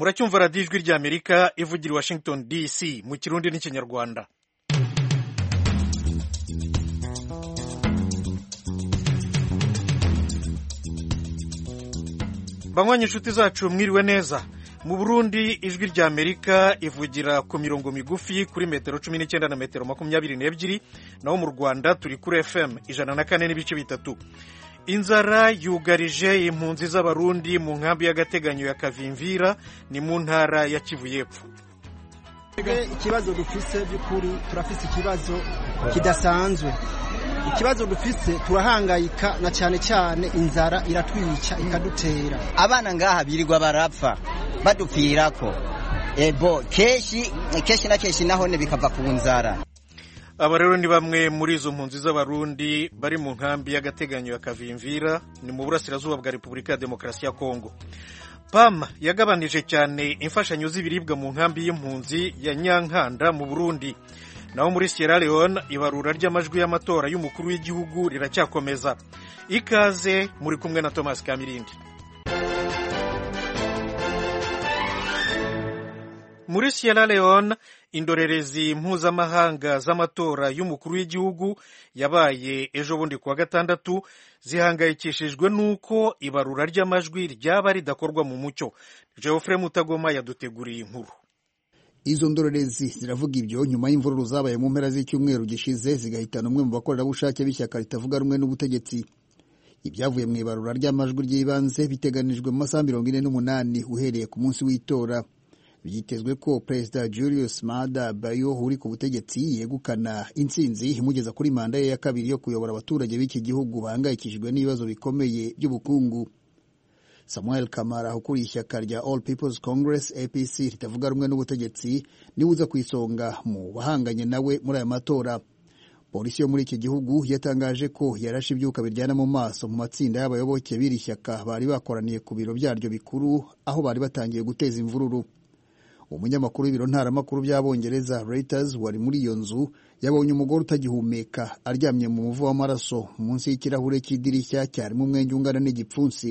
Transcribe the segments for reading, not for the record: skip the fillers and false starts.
muracyumva radiyo ijwi ry'Amerika ivugira i Washington DC mu Kirundi n'Ikinyarwanda. Banywanyi inshuti zacu mwiriwe neza. Mu Burundi ijwi ry'Amerika ivugira ku mirongo migufi kuri metero 19 na metero 22, naho mu Rwanda turi kuri FM 104.3. Inzara yugarije impunzi z'abarundi mu nkambi y'agateganyo ya Kavimvira ni mu ntara ya Kivu y'Epfo. Ikibazo dufise by'ukuri turafise ikibazo kidasanzwe. Ikibazo dufise turahangayika na cyane cyane inzara iratwica ikadutera. Abana ngaha birirwa barapfa badupfirako. Keshi na keshi naho ne bikava ku nzara. Aba rero ni bamwe muri izo mpunzi z'abarundi bari mu nkambi y'agateganyo ya Kavimvira ni mu burasirazuba bwa Repubulika ya Demokarasi ya Kongo. PAM yagabanije cyane imfashanyo z'ibiribwa mu nkambi y'impunzi ya Nyankanda mu Burundi. Naho muri Sierra Leone ibarura ry'amajwi y'amatora y'umukuru w'igihugu riracyakomeza. Ikaze muri kumwe na Thomas Kamirindi. Muri Sierra Leone indorerezi mpuzamahanga z'amatora y'umukuru w'igihugu yabaye ejo bundi kuwa gatandatu zihangayikishijwe nuko ibarura ry'amajwi ryaba ridakorwa mu mucyo. Geoffrey Mutagoma yaduteguriye inkuru. Izo ndorerezi ziravuga ibyo nyuma y'imvururu zabaye mu mpera z'icyumweru gishize zigahitana umwe mu bakorerabushake b'ishyaka ritavuga rumwe n'ubutegetsi. Ibyavuye mu ibarura ry'amajwi ry'ibanze biteganijwe mu masaha 48 uhereye ku munsi w'itora. Byitezwe ko Perezida Julius Maada Bio uri ku butegetsi yegukana intsinzi imugeza kuri manda ye ya kabiri yo kuyobora abaturage b'iki gihugu bahangayikishijwe n'ibibazo bikomeye by'ubukungu. Samuel Kamara ukuriye ishyaka rya All People's Congress APC ritavuga rumwe n'ubutegetsi niwe uza kwisonga mu bahanganye nawe muri aya matora. Polisi yo muri iki gihugu yatangaje ko yarashe ibyuka biryana mu maso mu matsinda y'abayoboke b'iri shyaka bari bakoraniye ku biro byaryo bikuru aho bari batangiye guteza imvururu. Umunyamakuru w'ibiro ntaramakuru by'Abongereza Reuters wari muri iyo nzu yabonye umugore utagihumeka aryamye mu muvu w'amaraso munsi y'ikirahure cy'idirishya cyarimo umwenge ungana n'igipfunsi.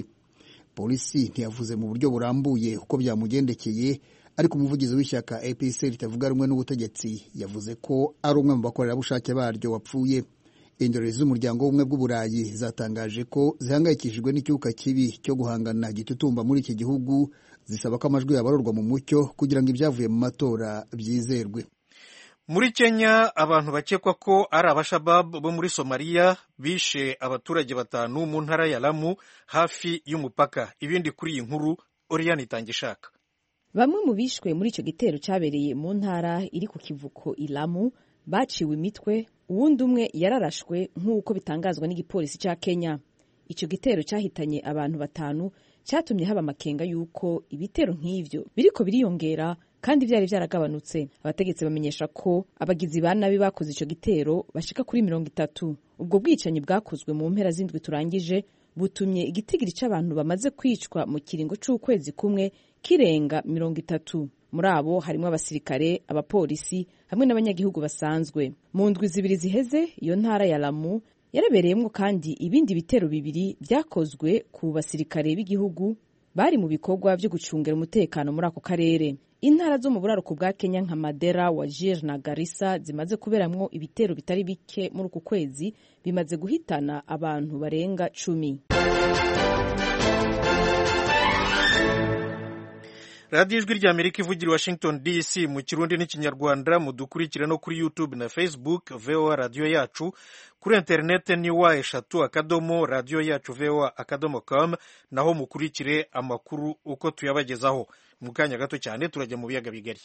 Polisi ntiyavuze mu buryo burambuye uko byamugendekeye, ariko umuvugizi w'ishyaka APC ritavuga rumwe n'ubutegetsi yavuze ko ari umwe mu bakorerabushake baryo wapfuye. Indorerezi z'umuryango w'ubumwe bw'Uburayi zatangaje ko zihangayikishijwe n'icyuka kibi cyo guhangana gitutumba muri iki gihugu, zisaba ko amajwi yabarurwa mu mucyo kugira ngo ibyavuye mu matora byizerwe. Muri Kenya abantu bakekwa ko ari abashabab bo muri Somalia bishe abaturage 5 mu ntara ya Lamu hafi y'umupaka. Ibindi kuri iyi nkuru Oriane Itangishaka. Bamwe mu bishwe muri icyo gitero cyabereye mu ntara iri ku kivuko Ilamu baciwe imitwe, uwundi umwe yararashwe nk'uko bitangazwa n'igipolisi cya Kenya. Icyo gitero cyahitanye abantu 5 cyatumye haba amakenga yuko ibitero nk'ivyo biriko biriyongera kandi byari byaragabanutse. Abategetsi bamenyesha ko abagizi ba nabi bakoze icyo gitero bashika kuri 30. Ubwo bwicanyi bwakozwe mu mpera z'indwi turangije butumye igitigiri cy'abantu bamaze kwicwa mu kiringo c'ukwezi kumwe kirenga 30. Muri abo harimo abasirikare, abapolisi hamwe n'abanyagihugu basanzwe. Mu ndwi zibiri ziheze iyo ntara ya Lamu yarabereyemo kandi ibindi bitero 2 byakozwe ku basirikare b'igihugu bari mu bikorwa byo gucungera umutekano muri ako karere. Intara zo mu buraruko bwa Kenya nka Mandera, Wajir na Garissa zimaze kuberamwo ibitero bitari bike muri uku kwezi, bimaze guhitana abantu barenga 10. Radio Ijwi ry'Amerika ivugira Washington DC mu Kirundi n'Ikinyarwanda, mudukurikire no kuri YouTube na Facebook VOA Radio Yacu, kuri internet ni wa@radioyacu.voa.com, naho mukurikire amakuru uko tuyabagezaho. Mu kanya gato cyane turajya mu biyaga bigari.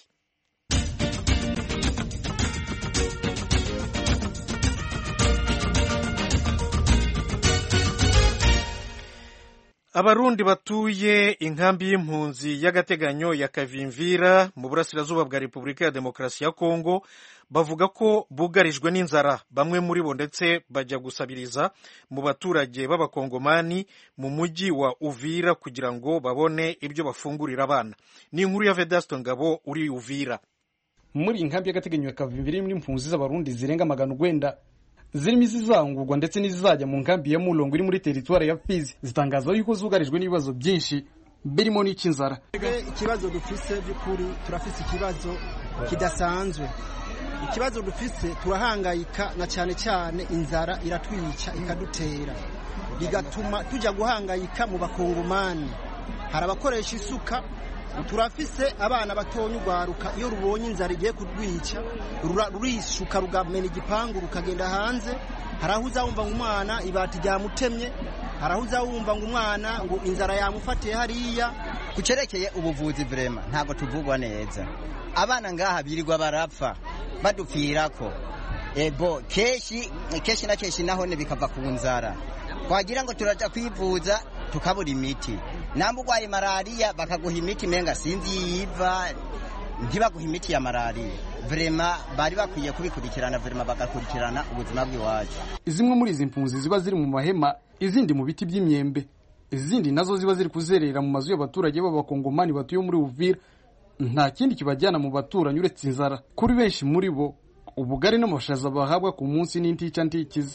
Abarundi batuye inkambi y'impunzi y'agateganyo ya Kavimvira mu burasirazuba bwa Repubulika ya Demokarasi ya Kongo bavuga ko bugarijwe n'inzara. Bamwe muri bo ndetse bajya gusabiriza mu baturage b'abakongomani mu mujyi wa Uvira kugira ngo babone ibyo bafungurira abana. Ni inkuru ya Vedasto Ngabo uri Uvira. Muri inkambi y'agateganyo ya Kavimvira muri impunzi z'abarundi zirenga 900 zirimo izizangurwa ndetse n'izizajya mu nkambi ya Mulongo iri muri teritwari ya Fizi zitangaza yuko zugarijwe n'ibibazo byinshi birimo n'icy'inzara. Ikibazo dufise by'ukuri turafise ikibazo kidasanzwe. Ikibazo dufise turahangayika na cyane cyane inzara iratwica ikadutera, bigatuma tujya guhangayika mu bakongomani. Hari abakoresha isuka, turafise abana batonya ugwaruka iyo rubonye inzara igiye kudwica rurishuka rugamena igipangu rukagenda hanze. Hari aho uzawumva ngo umwana ibati ryamutemye, hari aho uzawumva ngo umwana ngo inzara yamufatiye hariya. Kucerekeye ubuvuzi vrema ntabwo tuvugwa neza, abana ngaha birirwa barapfa badupfirako. Ego keshi na keshi nahone bikava ku nzara, twagira ngo turaja kwivuza tukabura imiti. Namba urwaye malaria bakaguha imiti menga sinzi yiva, ntibaguha imiti ya malaria. Vrema bari bakwiye kubikurikirana, vrema bagakurikirana ubuzima bw'iwacu. Zimwe muri izi mpunzi ziba ziri mu mahema, izindi mu biti by'imyembe, izindi nazo ziba ziri kuzerera mu mazu y'abaturage b'abakongomani batuye muri Uvira. Nta kindi kibajyana mu baturanyi uretse inzara. Kuri benshi muri bo ubugari n'amashaza bahabwa ku munsi n'intica ntikize.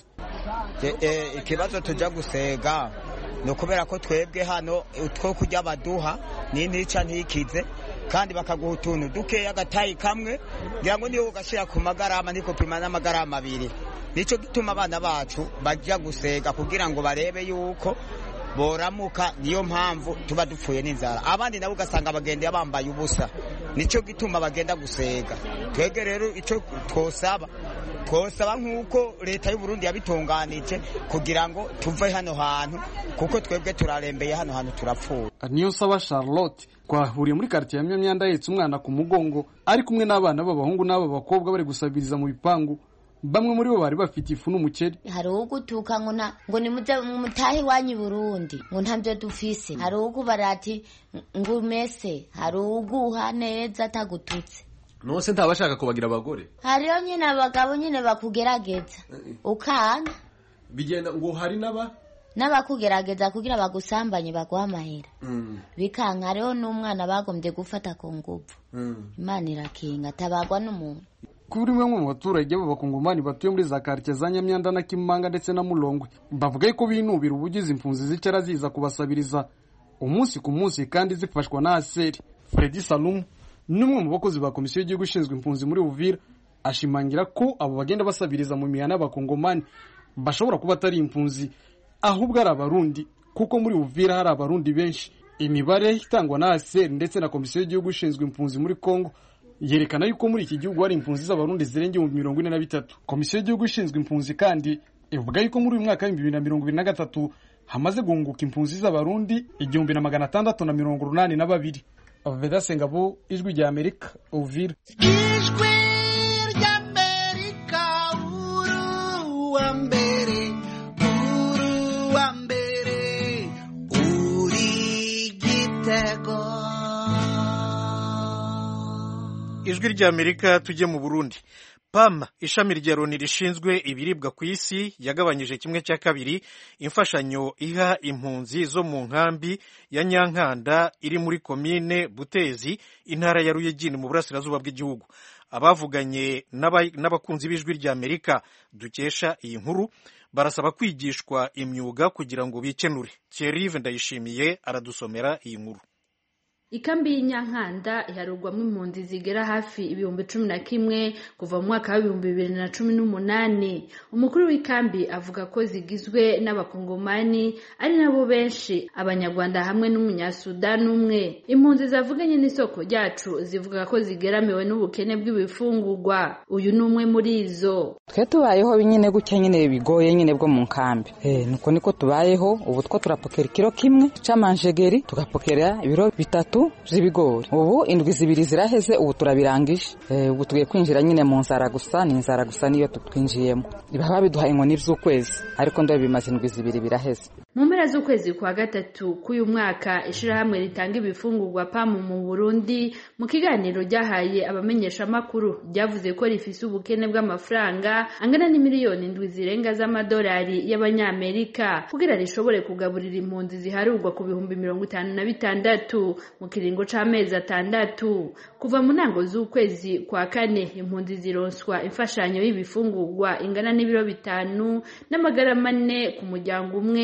Ikibazo tujya gusega no kubera ko twebwe hano utwo kujya baduha n'intica ntikize, kandi bakaguha utuntu dukeya agatayi kamwe ngira ngo niyo ugashira ku magarama niko pima n'amagarama 2. Nico gituma abana bacu bajya gusega kugira ngo barebe yuko boramuka. Niyo mpamvu tuba dupfuye n'inzara, abandi nabo ugasanga bagenda bambaye ubusa. Nico gituma bagenda gusega. Twege rero ico twosaba nk'uko leta y'u Burundi yabitunganije kugira ngo tuve hano hantu, kuko twebwe turarembeye hano hantu turapfuye. Niyo saba Charlotte twahuriye muri quartier ya Myanda yetse umwana ku mugongo ari kumwe n'abana b'abahungu n'ab'abakobwa bari gusabiriza mu bipangu. Bamwe muri bo bari bafite ifu n'umuceri. Hari ugutuka ngo ni mutahi wanyi Burundi ngo ntabyo dufise. Hari ugubarati ngo mese, hari uguha neza atagututse. Nose ntabashaka kubagira abagore. Hariyo nyine abagabo nyine bakugerageza ukana. Bigenda ngo hari n'abakugerageza kugira bagusambanye baguha amahera. Bikanka rero n'umwana bagombye gufata ku nguvu. Imana irakinga tabagwa n'umuntu. Kuri bamwe mu baturage b'abakongomani batuye muri za quartier za Nyamyanda na Kimanga ndetse na Mulongwe bavuga ko binubira ubugizi impunzi zicara ziza kubasabiriza umunsi ku munsi kandi zifashwa na ASER. Freddy Salum n'umwe mu bakozi ba komisiyo y'igihugu ishinzwe impunzi muri Uvira ashimangira ko abo bagenda basabiriza mu mihana y'abakongomani bashobora kuba atari impunzi ahubwo ari abarundi, kuko muri Uvira hari abarundi benshi. Imibare itangwa na ASER ndetse na komisiyo y'igihugu ishinzwe impunzi muri Kongo yerekana yuko muri iki gihugu hari impunzi z'abarundi zirenga 43. Komisiyo y'igihugu ishinzwe impunzi kandi ivuga yuko muri uyu mwaka wa 2023 hamaze guhunguka impunzi z'abarundi 1682. Aveda Sengabo, Ijwi rya Amerika, Uvira. Ijwi rya Amerika, uru wa mbere, uri gitego. Ijwi rya Amerika tujye mu Burundi. PAM ishami rya Loni rishinzwe ibiribwa ku isi yagabanyije 1/2 imfashanyo iha impunzi zo mu nkambi ya Nyankanda iri muri komine Butezi intara ya Ruyigi mu burasirazuba bw'igihugu. Abavuganye n'abakunzi b'Ijwi rya Amerika dukesha iyi nkuru barasaba kwigishwa imyuga kugira ngo bikenure. Thierry Ndayishimiye aradusomera iyi nkuru. Ikambi y'Inyankanda iharugwamo impunzi zigera hafi 11,000 kuva mu mwaka wa 2018. Umukuru w'ikambi avuga ko zigizwe n'abakongomani ari nabo benshi, abanyarwanda hamwe n'umunyasudan umwe. Impunzi zavuganye n'isoko ryacu zivuga ko zigeramiwe n'ubukene bw'ibifungurwa. Uyu ni umwe muri izo. Twe tubayeho nyine gutya nyine bigoye nyine bwo mu nkambi. Nuko niko tubayeho. Ubu two turapokera kilo kimwe c'amanjegeri tugapokera ibiro 3 z'ibigori. Ubu indwi 2 ziraheze, ubu turabirangije. Ubu tugiye kwinjira nyine mu nzara gusa, ni inzara gusa niyo twinjiyemo. Ibaba biduhaye ngo ni z'ukwezi, ariko ndo bimaze indwi 2 biraheze. Mu mpera z'ukwezi kwa gatatu k'uyu mwaka ishirahamwe ritanga ibifungurwa PAM mu Burundi mu kiganiro ryahaye abamenyesha makuru ryavuze ko rifise ubukene bw'amafaranga angana n'imiliyoni 7 zirenga z'amadolari y'abanyamerika kugira rishobore kugaburira impunzi ziharurwa ku 56,000 mu kiringo c'amezi 6. Kuva mu ntango z'ukwezi kwa kane impunzi zironswa imfashanyo y'ibifungurwa ingana n'ibiro 5 n'amagarama 4 ku muryango umwe mu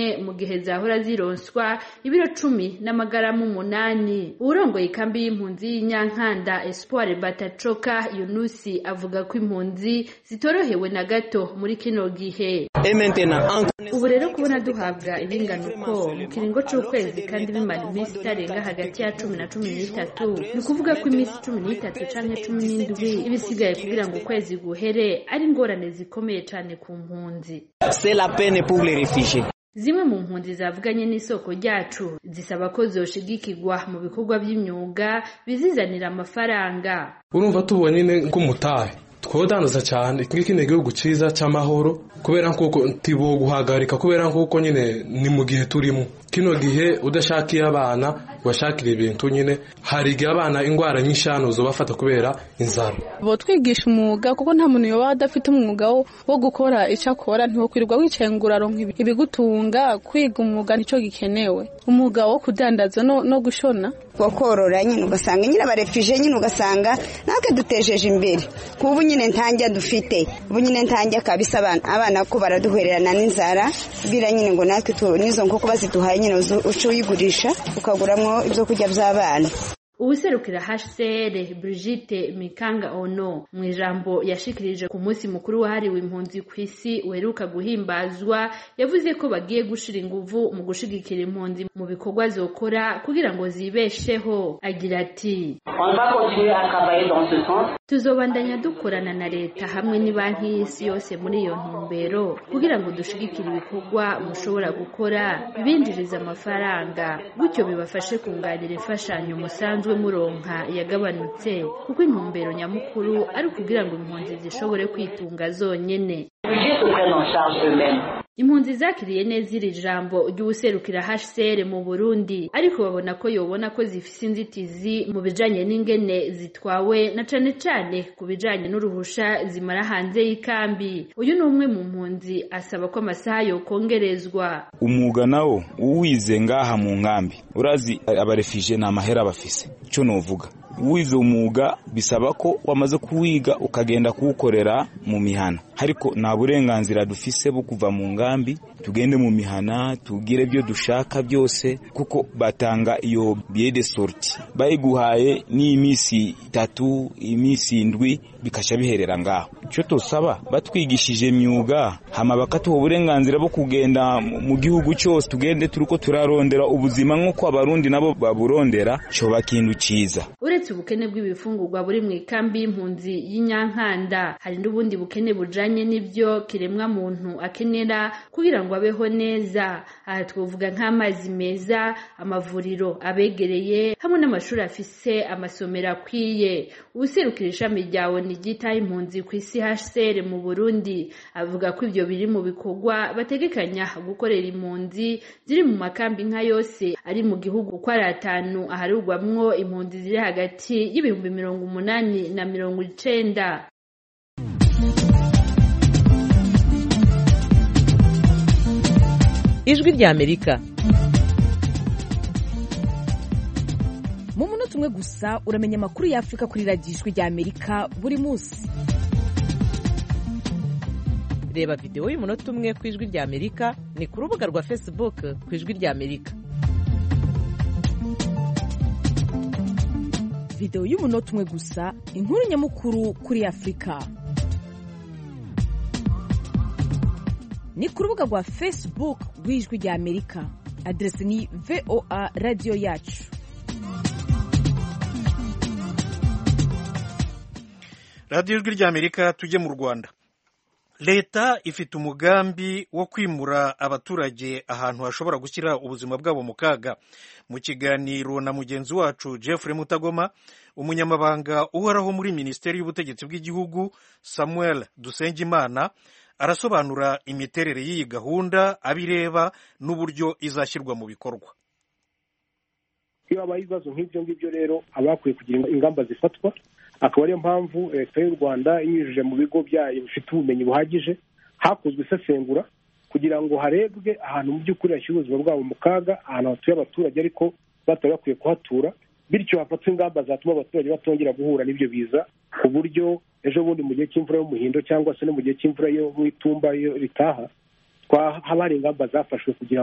gihe zahora zironswa ibiro 10 n'amagaramu 8. Urongoye ikambi y'impunzi y'Inyankanda Espoir Batacoka Yunusi avuga ko impunzi zitorohewe na gato muri kino gihe. Ubu rero kubona duhabwa ibingana uko mu kiringo c'ukwezi kandi bimara iminsi itarenga hagati ya 10 na 13, ni kuvuga ko iminsi 13 canke 17 ibisigaye kugira ngo ukwezi guhere ari ingorane zikomeye cane ku mpunzi. C'est la peine pour les réfugiés. Zimwe mu mpunzi zavuganye n'isoko ryacu zisaba ko zoshigikirwa mu bikorwa by'imyuga bizizanira amafaranga. Urumva tubonye nyine nk'umutahe twodandaza cyane nk'ikindi gihugu ciza cy'amahoro kubera nkuko tibo guhagarika kubera nkuko nyine ni mu gihe turimo kino gihe udashakiye abana washakira ibintu nyine hari igihe abana ingwara nyinshi hano zobafata kubera inzara. Bo twigisha umwuga kuko nta muntu yoba adafite umwuga wo gukora icyo akora, ntiwokwirirwa wicengura ronka ibigutunga. Kwiga umwuga nicyo gikenewe, umwuga wo kudandaza no gushona wo korora nyine ugasanga nyine abarefije nyine ugasanga natwe dutejeje imbere. Kubu nyine ntanjya dufite ubu nyine ntanjya kabisa abana ko baraduhererana n'inzara bira nyine ngo natwe nizo nkoko baziduhaye nyine uco uyigurisha ukaguramwo ibyo kurya by'abana. Ubuserukira HCR Brigitte Mikanga Ono mu ijambo yashikirije ku munsi mukuru wahariwe impunzi ku isi weruka guhimbazwa yavuze ko bagiye gushira inguvu mu gushigikira impunzi mu bikorwa zokora kugira ngo zibesheho. Agira ati tuzobandanya dukorana na leta hamwe n'Ibanki y'Isi yose muri iyo ntumbero kugira ngo dushigikire ibikorwa mushobora gukora bibinjiriza amafaranga, gutyo bibafashe kunganira imfashanyo musanzwe muronka yagabanutse kuko intumbero nyamukuru ari kugira ngo impunzi zishobore kwitunga zonyene. Impunzi zakiriye neza iri jambo ry'ubuserukira HCR mu Burundi, ariko babona ko yobona ko zifise inzitizi mu bijanye n'ingene zitwawe na cane cane ku bijanye n'uruhusha zimara hanze y'ikambi. Uyu ni umwe mu mpunzi asaba ko amasaha yo kongerezwa. Umwuga nawo uwize ngaha mu nkambi urazi abarefije na mahera bafise ico novuga. Wize umwuga bisaba ko wamaze kuwiga ukagenda kuwukorera mu mihana, ariko nta burenganzira dufise bwo kuva mu ngambi tugende mu mihana tugire byo dushaka byose kuko batanga iyo billet de sortie bayiguhaye ni imisi 3 imisi 7 bikasha biherera ngaho. Cyo tosaba batwigishije imyuga hama bakatuha uburenganzira bwo kugenda mu gihugu cyose tugende turiko turarondera ubuzima nk'uko abarundi nabo baburondera cyo bakindu ciza. Uretse ubukene bw'ibifungurwa buri mu ikambi y'impunzi y'Inyankanda, hari n'ubundi bukene bujanye n'ibyo kiremwa muntu akenera kugira ngo abeho neza. Aha twovuga nk'amazi meza, amavuriro abegereye hamwe n'amashuri afise amasomero akwiye. Ubuserukira ishami ryawe nigitaye impunzi ku isi HCR mu Burundi avuga ko ibyo biri mu bikorwa bategekanya gukorera impunzi ziri mu makambi nka yose ari mu gihugu ko ari 5 aharugwamwo impunzi ziri hagati y'ibihumbi 80 na 90. Ijwi rya Amerika. Mu munota umwe gusa uramenya amakuru ya Afrika kuri radiyo Ijwi rya Amerika buri munsi. Reba video y'umunota umwe ku Ijwi rya Amerika ni ku rubuga rwa Facebook ku Ijwi rya Amerika. Video y'umunota umwe gusa, inkuru nyamukuru kuri Afrika. Ni ku rubuga rwa Facebook rw'Ijwi rya Amerika. Adresi ni VOA Radio Yacu. radiyo ijwi rya Amerika. Tujye mu Rwanda. Leta ifite umugambi wo kwimura abaturage ahantu hashobora gushyira ubuzima bwabo mu kaga. Mu kiganiro na mugenzi wacu Jeffrey Mutagoma, umunyamabanga uhoraho muri Minisiteri y'Ubutegetsi bw'Igihugu Samuel Dusengimana arasobanura imiterere y'iyi gahunda, abireba n'uburyo izashyirwa mu bikorwa. Iyo habaye ibibazo nk'ibyo ngibyo rero abakwiye kugira ingamba zifatwa, akaba ariyo mpamvu leta y'u Rwanda inyujije mu bigo byayo bifite ubumenyi buhagije hakozwe isesengura kugira ngo harebwe ahantu mu by'ukuri hashyira ubuzima bwabo mu kaga, ahantu hatuye abaturage ariko batari bakwiye kuhatura, bityo hafatwa ingamba zatuma abaturage batongera guhura n'ibyo biza, ku buryo ejo bundi mu gihe cy'imvura y'umuhindo cyangwa se no mu gihe cy'imvura yo mu itumba ritaha haba hari ingamba zafashwe kugira ngo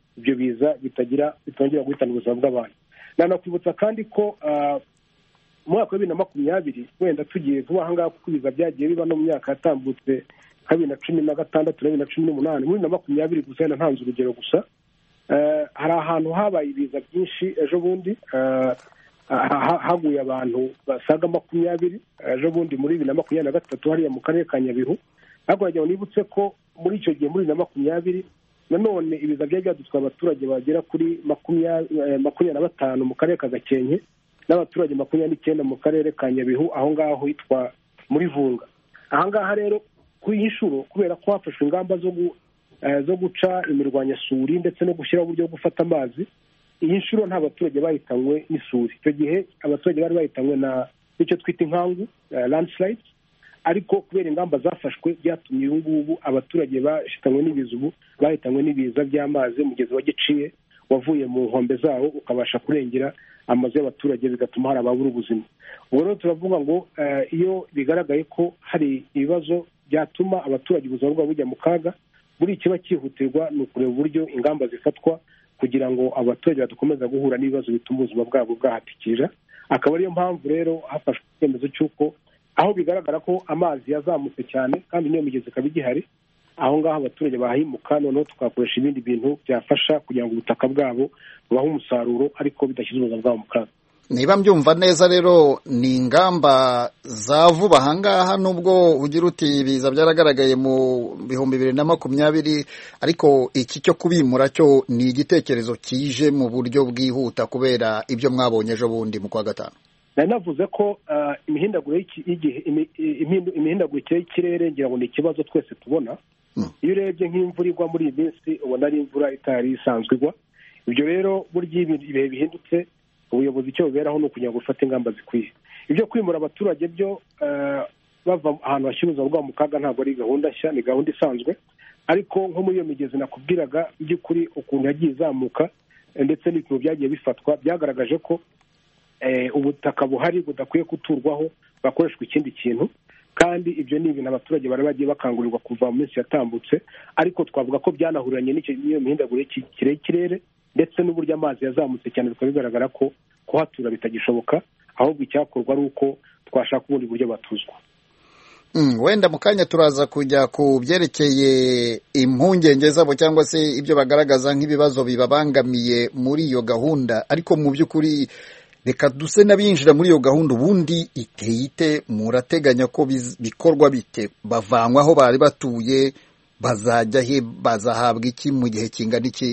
ibyo biza bitongera guhitana ubuzima bw'abantu. Nanakwibutsa kandi ko mu mwaka wa 2020 wenda tugiye vuba aha ngaha kuko ibiza byagiye biba no mu myaka yatambutse 2016 na 2018 muri 2020 gusa ntanze urugero gusa hari ahantu habaye ibiza byinshi ejo bundi haguye abantu basaga 20 ejo bundi muri 2023 hariya mu karere ka Nyabihu. Ariko nagira nibutse ko muri icyo gihe muri 2020 nanone ibiza byari byadutwaye abaturage bagera kuri 25 mu karere ka Gakenke n'abaturage 29 mu karere ka Nyabihu aho ngaho hitwa muri Vunga. Aha ngaha rero kuri iyi nshuro kubera ko hafashwe ingamba zo guca imirwanyasuri ndetse no gushyiraho uburyo bwo gufata amazi, iyi nshuro nta baturage bahitanywe n'isuri. Icyo gihe abaturage bari bahitanywe n'icyo twita inkangu landslides, ariko kubera ingamba zafashwe byatumye ubu ngubu abaturage bahitanywe n'ibiza ubu bahitanywe n'ibiza by'amazi. Umugezi wa Giciye wavuye mu nkombe zawo ukabasha kurengera amazu y'abaturage bigatuma hari ababura ubuzima. Ubwo rero turavuga ngo iyo bigaragaye ko hari ibibazo byatuma abaturage ubuzima bwabo bujya mu kaga, buri kiba cyihutirwa ni ukureba uburyo ingamba zifatwa kugira ngo abaturage badakomeza guhura n'ibibazo bituma ubuzima bwabo bwahatikira. Akaba ariyo mpamvu rero hafashwe icyemezo cy'uko aho bigaragara ko amazi yazamutse cyane kandi niyo migezi ikaba igihari, aho ngaho abaturage bahimuka, noneho tukakoresha ibindi bintu byafasha kugira ngo ubutaka bwabo bubahe umusaruro ariko bidashyize ubuzima bwabo mu kaga. Niba mbyumva neza rero ni ingamba za vuba aha ngaha, nubwo ugira uti ibiza byaragaragaye mu 2020, ariko iki cyo kubimura cyo ni igitekerezo kije mu buryo bwihuta kubera ibyo mwabonye ejo bundi mu kwa gatanu. Navuze ko imihindagurikire y'ikirere ngira ngo ni ikibazo twese tubona. Iyo urebye nk'imvura igwa muri iyi minsi ubona ari imvura itari isanzwe igwa. Ibyo rero burya ibihe bihindutse ubuyobozi icyo buberaho ni ukugira ngo ufate ingamba zikwiye. Ibyo kwimura abaturage byo bava ahantu hashyira ubuzima bwabo mu kaga ntabwo ari gahunda nshya, ni gahunda isanzwe. Ariko nko muri iyo migezi nakubwiraga by'ukuri ukuntu yagiye izamuka ndetse n'ibintu byagiye bifatwa byagaragaje ko ubutaka buhari budakwiye guturwaho bakoreshwa ikindi kintu, kandi ibyo ni ibintu abaturage bari bagiye bakangurirwa kuva mu minsi yatambutse. Ariko twavuga ko byanahuriranye n'iyo mihindagurikire y'ikirere ndetse n'uburyo amazi yazamutse cyane, bikaba bigaragara ko kuhatura bitagishoboka, ahubwo icyakorwa ari uko twashaka ubundi buryo batuzwa. Wenda mu kanya turaza kujya ku byerekeye impungenge zabo cyangwa se ibyo bagaragaza nk'ibibazo bibabangamiye muri iyo gahunda, ariko mu by'ukuri reka duse n'abinjira muri iyo gahunda. Ubundi iteye ite? Murateganya ko bikorwa bite? Bavanywa aho bari batuye, bazajya he, bazahabwa iki, mu gihe kingana iki?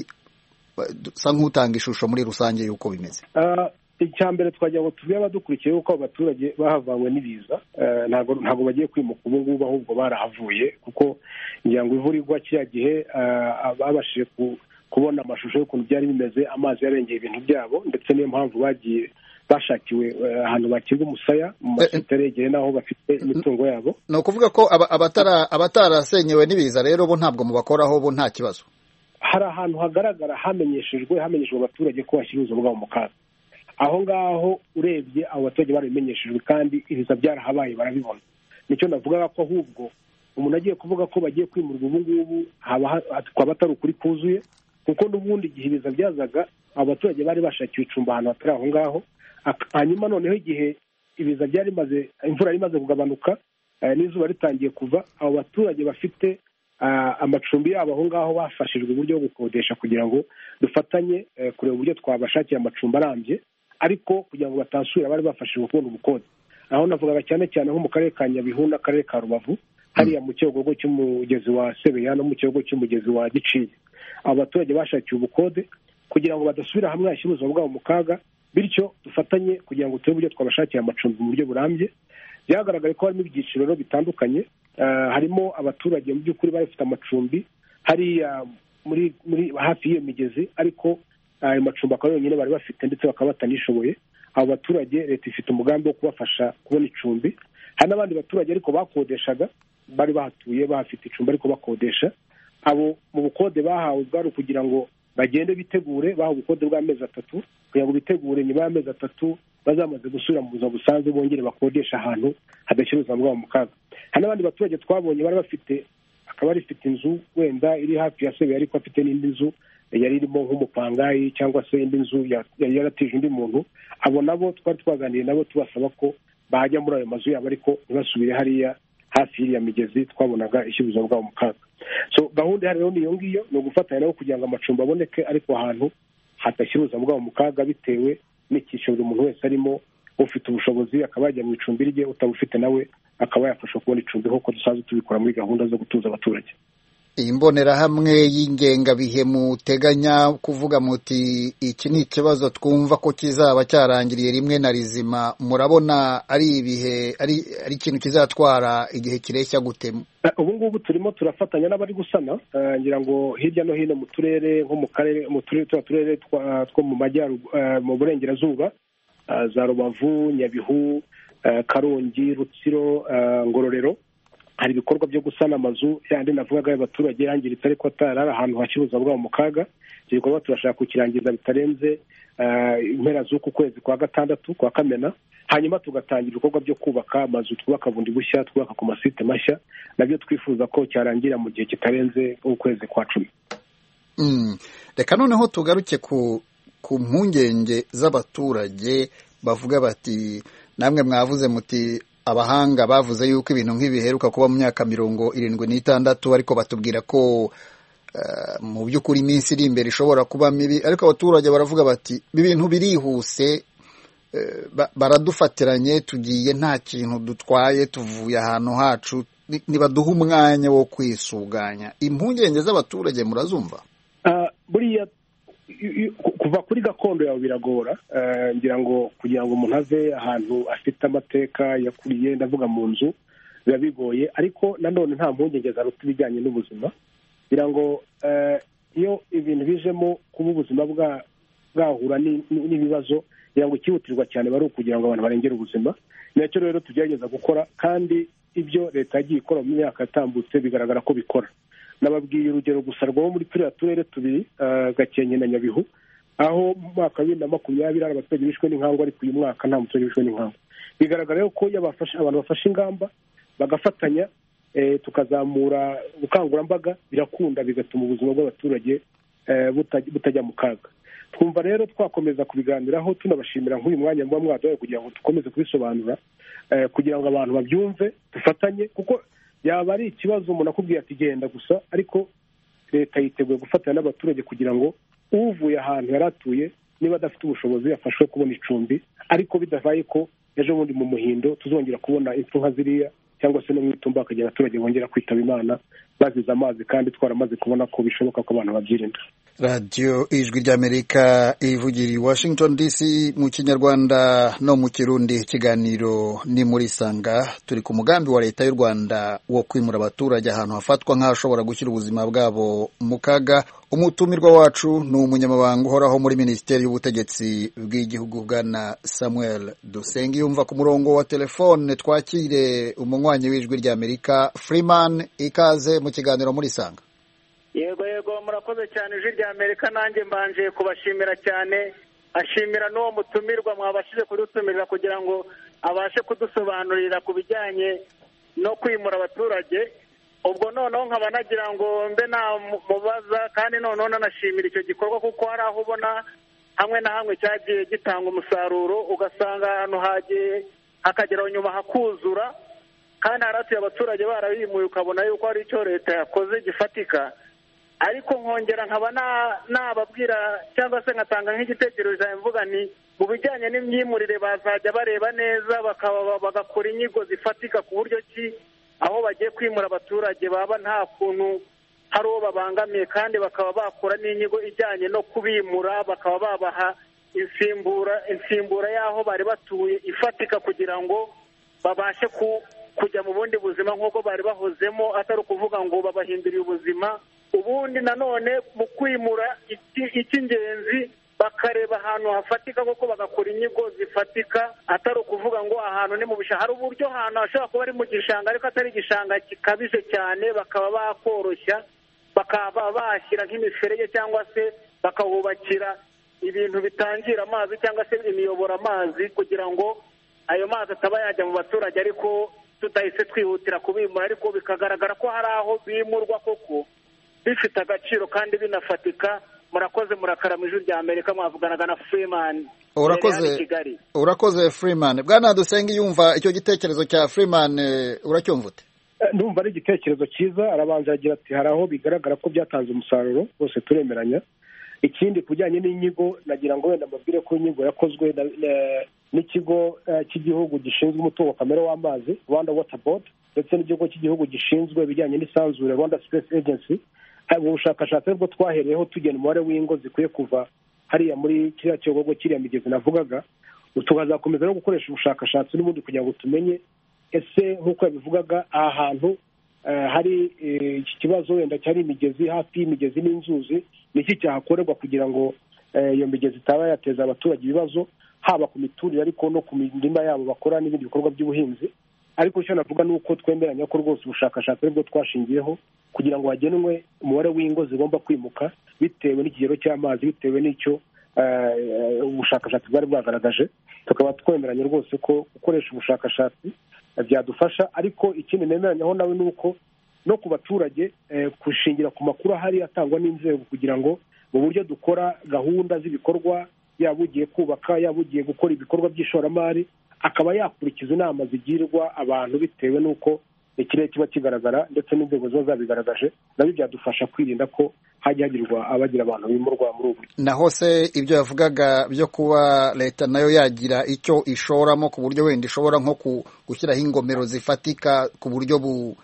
Sa nk'utanga ishusho muri rusange y'uko bimeze. Icya mbere twagira ngo tubwire abadukurikiye yuko abaturage bahavanywe n'ibiza ntabwo bagiye kwimuka ubu ngubu, ahubwo barahavuye, kuko ngira ngo imvura igwa kiriya gihe babashije kubona amashusho y'ukuntu byari bimeze, amazi yarengeye ibintu byabo, ndetse niyo mpamvu bagiye bashakiwe ahantu bakirwa umusaya mu masite aregeye n'aho bafite imitungo yabo. Ni ukuvuga ko abatarasenyewe n'ibiza rero bo ntabwo mubakoraho, bo nta kibazo. Hari ahantu hagaragara hamenyeshejwe abaturage ko bashyira ubuzima bwabo mu kaga. Aho ngaho urebye abo baturage barabimenyeshejwe kandi ibiza byarahabaye barabibona. Nicyo navuga ko ahubwo umuntu agiye kuvuga ko bagiye kwimurwa ubu ngubu twaba atari ukuri kuzuye, kuko n'ubundi igihe ibiza byazaga abo baturage bari bashakiwe icumbi ahantu hatari aho ngaho. Hanyuma noneho igihe ibiza imvura yari imaze kugabanuka n'izuba ritangiye kuva, abo baturage bafite amacumbi yabo aho ngaho bafashijwe uburyo bwo gukodesha kugira ngo dufatanye kureba uburyo twabashakira amacumbi arambye, ariko kugira ngo batasubira bari bafashijwe kubona ubukode. Aho navugaga cyane cyane nko mu karere ka Nyabihu n'akarere ka Rubavu, hariya mu cyogogo cy'umugezi wa Sebeya no mu cyogogo cy'umugezi wa Giciye. Abo baturage bashakiwe ubukode kugira ngo badasubira hamwe hashyira ubuzima bwabo mu kaga, bityo dufatanye kugira ngo turebe uburyo twabashakira amacumbi mu buryo burambye. Byagaragaye ko harimo ibyiciro bitandukanye, harimo abaturage mu by'ukuri bafite amacumbi hariya muri hafi y'iyo migezi, ariko ayo macumbi akaba yonyine bari bafite ndetse bakaba batanishoboye. Abo baturage leta ifite umugambi wo kubafasha kubona icumbi. Hari n'abandi baturage ariko bakodeshaga, bari bahatuye bahafite icumbi ariko bakodesha. Abo mu bukode bahawe bwari kugira ngo bagende bitegure, bahawe ubukode bw'amezi 3 kugira ngo bitegure nyuma y'amezi 3 bazamaze gusubira mu buzima busanzwe bongere bakodesha ahantu hadashyira ubuzima bwabo mu kaga. Hari n'abandi baturage twabonye bari bafite, akaba bafite inzu wenda iri hafi ya Sebeya ariko afite n'indi nzu yari irimo nk'umupangayi cyangwa se indi nzu yari yaratije undi muntu, abo nabo twari twaganiriye nabo tubasaba ko bajya muri ayo mazu yabo ariko ntibasubire hariya hafi y'iriya migezi twabonaga ishyira ubuzima bwabo mu kaga. So gahunda ihari rero niyo ngiyo, ni ugufatanya nabo kugira ngo amacumbi aboneke ariko ahantu hadashyira ubuzima bwabo mu kaga bitewe n'icyiciro buri muntu wese arimo. Ufite ubushobozi akaba yajya mu icumbi rye, utabufite nawe akaba yafasha kubona icumbi nk'uko dusanzwe tubikora muri gahunda zo gutuza abaturage. Iyi mbonerahamwe y'ingengabihe muteganya kuvuga muti iki ni ikibazo twumva ko kizaba cyarangiriye rimwe na rizima, murabona ari ibihe ari ikintu kizatwara igihe kireshya gute? Ubu ngubu turimo turafatanya n'abari gusana, ngira ngo hirya no hino mu turere nko mu karere, mu turere two mu majyaruguru, mu burengerazuba, za Rubavu, Nyabihu, Karongi, Rutsiro, Ngororero, hari ibikorwa byo gusana amazu yandi navugaga y'abaturage yangiritse ariko atari ahantu hashyira ubuzima bwabo mu kaga. Icyo gikorwa turashaka kukirangiza bitarenze impera z'uku kwezi kwa gatandatu, kwa Kamena, hanyuma tugatangira ibikorwa byo kubaka amazu, twubaka bundi bushya, twubaka ku masite mashya, nabyo twifuza ko cyarangira mu gihe kitarenze ukwezi kwa 10. Reka noneho tugaruke ku mpungenge z'abaturage bavuga bati, namwe mwavuze muti abahanga bavuze yuko ibintu nk'ibiheruka kuba mu myaka 76, ariko batubwira ko mu by'ukuri iminsi iri imbere ishobora kuba mibi, ariko abaturage baravuga bati ibintu birihuse, baradufatiranye, tugiye nta kintu dutwaye, tuvuye ahantu hacu, nibaduha umwanya wo kwisuganya. Impungenge z'abaturage murazumva? Buriya kuva kuri gakondo yawe biragora, ngira ngo kugira ngo umuntu ave ahantu afite amateka yakuriye, ndavuga mu nzu, biba bigoye, ariko nanone nta mpungenge zaruta ibijyanye n'ubuzima. Ngira ngo iyo ibintu bijemo kuba ubuzima bwahura n'ibibazo, ngira ngo ikihutirwa cyane bari ukugira ngo abantu barengere ubuzima. Nicyo rero tugerageza gukora, kandi ibyo leta yagiye ikora mu myaka yatambutse bigaragara ko bikora. Nababwiye urugero gusa rwo muri turiya turere tubiri, Gakenke na Nyabihu, aho mu mwaka wa 2020 abaturage bishwe n'inkangu, ariko uyu mwaka nta muturage wishwe n'inkangu. Bigaragara ko iyo abantu bafashe ingamba bagafatanya, tukazamura ubukangurambaga, birakunda bigatuma ubuzima bw'abaturage butajya mu kaga. Twumva rero twakomeza kubiganiraho, tunabashimira nk'uyu mwanya muba mwaduhaye kugira ngo dukomeze kubisobanura, kugira ngo abantu babyumve, dufatanye, kuko yaba ari ikibazo umuntu akubwiye ati genda gusa, ariko leta yiteguye gufatanya n'abaturage kugira ngo uvuye ahantu yari atuye, niba adafite ubushobozi afashwe kubona icumbi, ariko bidabaye ko ejo bundi mu Muhindo tuzongera kubona impfu nka ziriya, cyangwa se no mu Itumba hakagira abaturage bongera kwitaba Imana bazize amazi, kandi twaramaze kubona ko bishoboka ko abantu babyirinda. Radio Ijwi ry'Amerika ivugira i Washington DC mu Kinyarwanda no mu Kirundi. Ikiganiro ni muri Sanga. Turi ku mugambi wa leta y'u Rwanda wo kwimura abaturage ahantu hafatwa nk'ahashobora gushyira ubuzima bwabo mu kaga. Umutumirwa wacu ni umunyamabanga uhoraho muri Minisiteri y'Ubutegetsi bw'Igihugu, Bwana Samuel Dusengiyumva. Ku murongo wa telefone twakire umunywanyi w'Ijwi ry'Amerika, Freeman. Ikaze mu kiganiro muri Sanga. Yego murakoze cyane Ijwi ry'Amerika. Nanjye mbanje kubashimira cyane, ashimira n'uwo mutumirwa mwabashije kudutumirira kugira ngo abashe kudusobanurira ku bijyanye no kwimura abaturage. Ubwo noneho nkaba nagira ngo mbe namubaza, kandi noneho nanashimira icyo gikorwa, kuko hari aho ubona hamwe na hamwe cyagiye gitanga umusaruro, ugasanga ahantu hagiye hakagera nyuma hakuzura, kandi haratuye abaturage barabimuye, ukabona yuko hari icyo leta yakoze gifatika. Ariko nkongera nkaba nababwira cyangwa se ngatanga nk'igitekerezo mvuga ni mu bijyanye n'imyimurire bazajya bareba neza, bagakora inyigo zifatika ku buryo ki aho bagiye kwimura abaturage baba nta kuntu hari uwo babangamiye, kandi bakaba bakora n'inyigo ijyanye no kubimura, bakaba babaha insimbura y'aho bari batuye ifatika, kugira ngo babashe kujya mu bundi buzima nk'uko bari bahozemo, atari ukuvuga ngo babahinduriye ubuzima. Ubundi nanone mu kwimura icy'ingenzi bakareba ahantu hafatika, kuko bagakora inyigo zifatika, atari ukuvuga ngo ahantu ni mu bishanga. Hari uburyo ahantu hashobora kuba ari mu gishanga ariko atari igishanga gikabije cyane, bakaba bakoroshya, bakaba bashyira nk'imiferege cyangwa se bakahubakira ibintu bitangira amazi cyangwa se imiyobora amazi, kugira ngo ayo mazi ataba yajya mu baturage, ariko tutahise twihutira kubimura. Ariko bikagaragara ko hari aho bimurwa koko bifite agaciro kandi binafatika, murakoze murakara mu ijwi rya Amerika mwavuganaga na Freeman. Urakoze Freeman. Bwana Dusenga yumva icyo gitekerezo cya Freeman uracyumva ute? Ndumva ari igitekerezo cyiza, arabanza agira ati hari aho bigaragara ko byatanze umusaruro, bose turemeranya. Ikindi kujyanye n'inyigo, nagira ngo wenda mbabwire ko inyigo yakozwe n'ikigo cy'igihugu gishinzwe umutungo kamere w'amazi Rwanda Water Board, ndetse n'ikigo cy'igihugu gishinzwe ibijyanye n'isanzure Rwanda Space Agency. Ubu bushakashatsi bwo twahereyeho tugena umubare w'ingo zikwiye kuva hariya muri kiriya cyogogo kiriya migezi navugaga, tukazakomeza no gukoresha ubushakashatsi n'ubundi kugira ngo tumenye ese nk'uko yabivugaga aha hantu hari iki kibazo wenda cyari imigezi, hafi y'imigezi n'inzuzi, niki cyahakorerwa kugira ngo iyo migezi itaba yateza abaturage ibibazo, haba ku miturire ariko no ku mirima yabo bakora n'ibindi bikorwa by'ubuhinzi. Ariko icyo navuga ni uko twemeranya ko rwose ubushakashatsi aribwo twashingiyeho kugira ngo hagenwe umubare w'ingo zigomba kwimuka bitewe n'ikigero cy'amazi, bitewe n'icyo ubushakashatsi bwari bwagaragaje. Tukaba twemeranya rwose ko gukoresha ubushakashatsi byadufasha, ariko ikindi nemeranyaho nawe ni uko no ku baturage kushingira ku makuru ahari atangwa n'inzego kugira ngo mu buryo dukora gahunda z'ibikorwa, yaba ugiye kubaka, yaba ugiye gukora ibikorwa by'ishoramari, akaba yakurikiza inama zigirwa abantu bitewe n'uko ikirere kiba kigaragara ndetse n'inzego ziba zabigaragaje, nabyo byadufasha kwirinda ko hajya hagirwa abagira abantu bimurwa muri ubu. Naho se ibyo yavugaga byo kuba leta nayo yagira icyo ishoramo ku buryo wenda ishobora nko gushyiraho ingomero zifatika ku buryo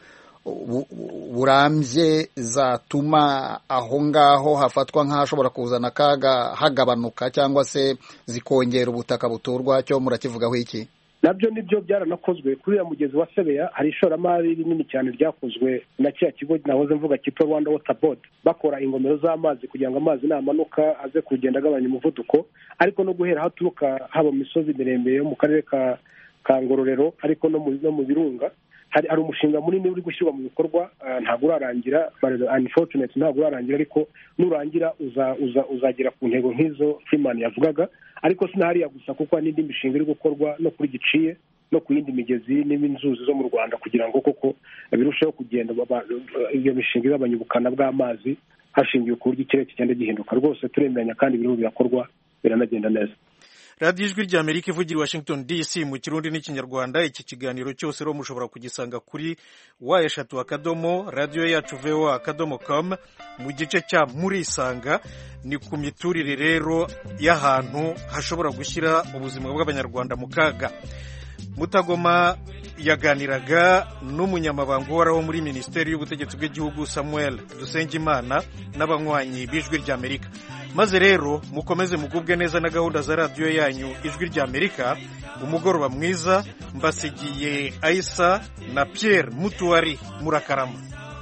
burambye zatuma aho ngaho hafatwa nk'ahashobora kuzana akaga hagabanuka, cyangwa se zikongera ubutaka buturwa, cyo murakivugaho iki? Nabyo nibyo byaranakozwe kuri ya mugezi wa Sebeya. Hari ishoramari rinini cyane ryakozwe na cya kigo nahoze mvuga cyitwa Rwanda Water Board, bakora ingomero z'amazi kugira ngo amazi namanuka aze kugenda agabanya umuvuduko, ariko no guhera haturuka haba mu misozi miremire yo mu karere ka Ngororero ariko no mu birunga. Hari umushinga munini uri gushyirwa mu bikorwa, ntabwo urarangira, unfortunately ntabwo urarangira, ariko nurangira uzagera ku ntego nk'izo Freeman yavugaga. Ariko sinahariya gusa, kuko n'indi mishinga iri gukorwa no kuri Giciye no ku yindi migezi n'inzuzi zo mu Rwanda kugira ngo koko birusheho kugenda iyo mishinga igabanya ubukana bw'amazi hashingiwe ku buryo ikirere kigenda gihinduka. Rwose turemeranya kandi biriho birakorwa, biranagenda neza. radiyo ijwi rya Amerika ivugira i Washington DC mu Kirundi n'Ikinyarwanda. Iki kiganiro cyose rero mushobora kugisanga kuri #, radiyo yacu voa.com, mu gice cya murisanga. Ni ku miturire rero y'ahantu hashobora gushyira ubuzima bw'abanyarwanda mu kaga. Mutagoma yaganiraga n'umunyamabanga uhoraho muri Minisiteri y'Ubutegetsi bw'Igihugu Samuel Dusengimana n'abanywanyi b'Ijwi rya Amerika. Maze rero mukomeze mugubwe neza na gahunda za radiyo yanyu Ijwi rya Amerika. Umugoroba mwiza, mbasigiye Aisa na Pierre Mutuari murakarama.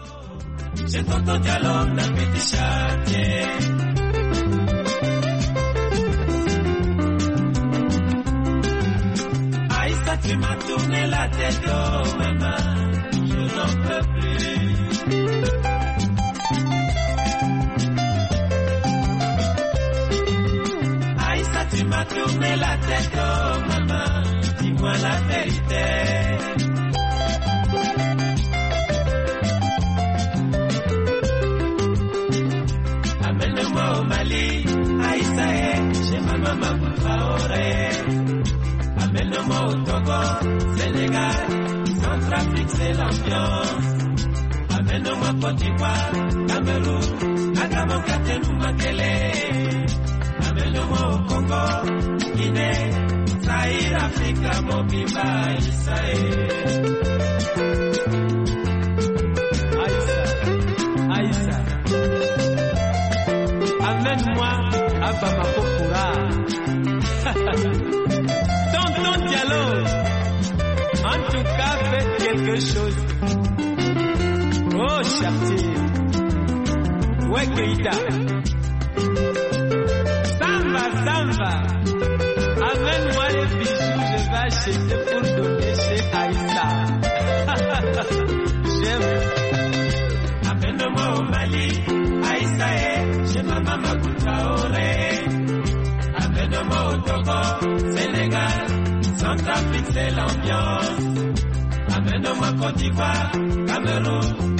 Aïssa, tu m'as tourné la tête, oh maman, je n'en peux plus. Aïssa, tu m'as tourné la tête, oh maman, dis-moi la vérité. Amène-moi au Mali, Aïssa, chez ma maman Traoré. Amène-moi au Togo, Sénégal, Centrafrique, c'est l'ambiance. Amène-moi Côte d'Ivoire, Cameroun, Agamo, Katenou, Makele. Amène-moi au Congo, Guinée, Zaïre, Afrique, Mobimba, Isaïe. Aïssa, amène-moi à Bamako Koura. Tonton Diallo, en tout cas, faites quelque chose. Oh, Chartier, ouais, Keïta. Samba, amène-moi les bijoux, je vais acheter pour donner chez Aïssa. J'aime. Amène-moi au Mali, Aïssa, chez ma maman Traoré. Amène-moi au Togo, Sénégal, Centrafrique, c'est l'ambiance. Amène-moi Côte d'Ivoire, Cameroun.